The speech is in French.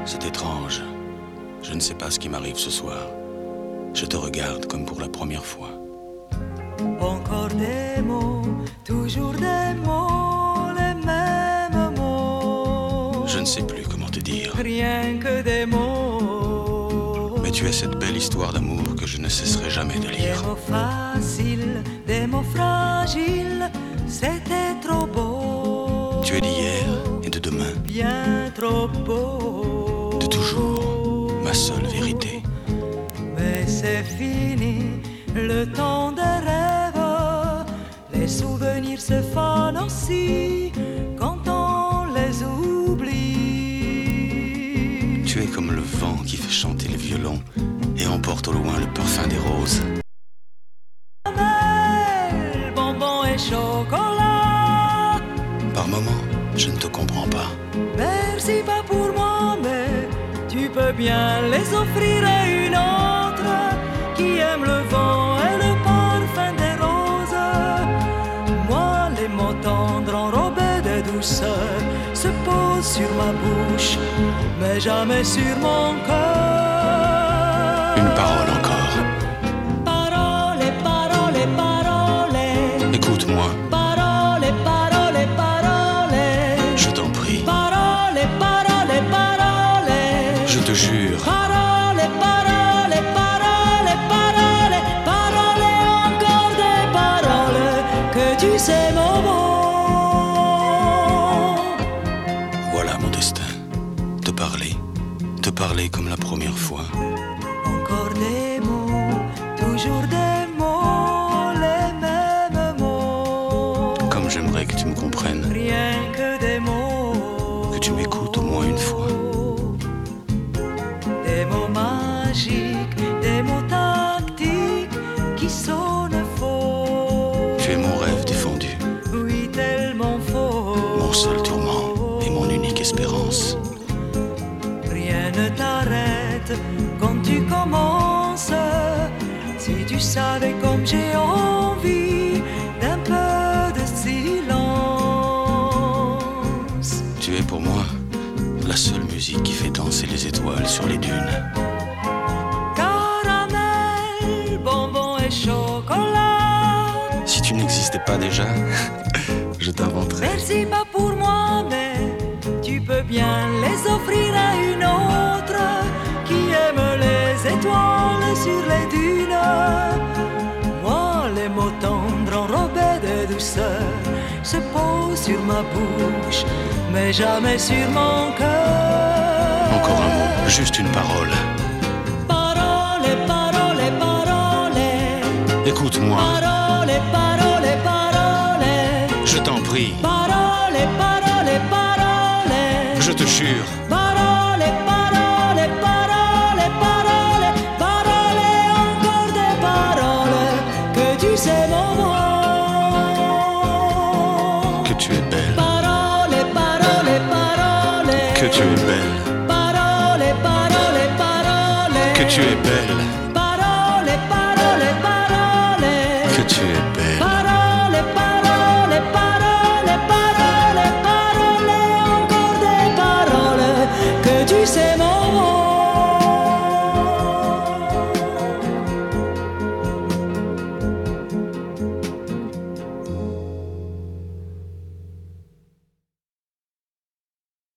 C'est étrange. Je ne sais pas ce qui m'arrive ce soir. Je te regarde comme pour la première fois. Encore des mots, toujours des mots, les mêmes mots. Je ne sais plus comment te dire. Rien que des mots. Mais tu es cette belle histoire d'amour que je ne cesserai jamais de lire. Des mots faciles, des mots fragiles, c'était trop beau. Tu es d'hier et de demain. Bien trop beau. De toujours, ma seule vérité. Mais c'est fini, le temps des rêves. Les souvenirs se fanent aussi quand on les oublie. Tu es comme le vent qui fait chanter le violon et emporte au loin le parfum des roses. Caramel, bonbons et chocolat. Par moments, je ne te comprends pas. Merci pas pour moi, mais tu peux bien les offrir à une autre qui aime le vent et le parfum des roses. Moi, les mots tendres enrobés de douceur se posent sur ma bouche, mais jamais sur mon cœur. Une parole encore. Parole, parole, parole. Écoute-moi, Parole, parole, parole. je t'en prie. Parole, parole, parole. Je te jure. Parole, parole, parole, parole. Parole, encore des paroles que tu sais mon mot. Voilà mon destin. Te parler comme la première fois. Encore des mots, toujours des mots, les mêmes mots. Comme j'aimerais que tu me comprennes, Rien que des mots. que tu m'écoutes au moins une fois. Des mots magiques, des mots tactiques qui sonnent faux. Tu es mon rêve défendu, Oui, tellement faux. mon seul tourment et mon unique espérance. Rien ne t'arrête quand tu commences. Si tu savais comme j'ai envie d'un peu de silence. Tu es pour moi la seule musique qui fait danser les étoiles sur les dunes. Caramel, bonbons et chocolat. Si tu n'existais pas déjà, je t'inventerais. Merci pas pour moi, mais tu peux bien les offrir à une autre qui aime les étoiles sur les dunes. Moi, les mots tendres enrobés de douceur se posent sur ma bouche, mais jamais sur mon cœur. Encore un mot, juste une parole. Parole, parole, parole. Écoute-moi, Parole, parole, parole. je t'en prie, Parole, parole, parole. je te jure. Parole, parole, parole, parole. Parole, encore des paroles que tu sais mon mot. Que tu es belle, Parole, parole, parole. que tu es belle, Parole, parole, parole. que tu es belle.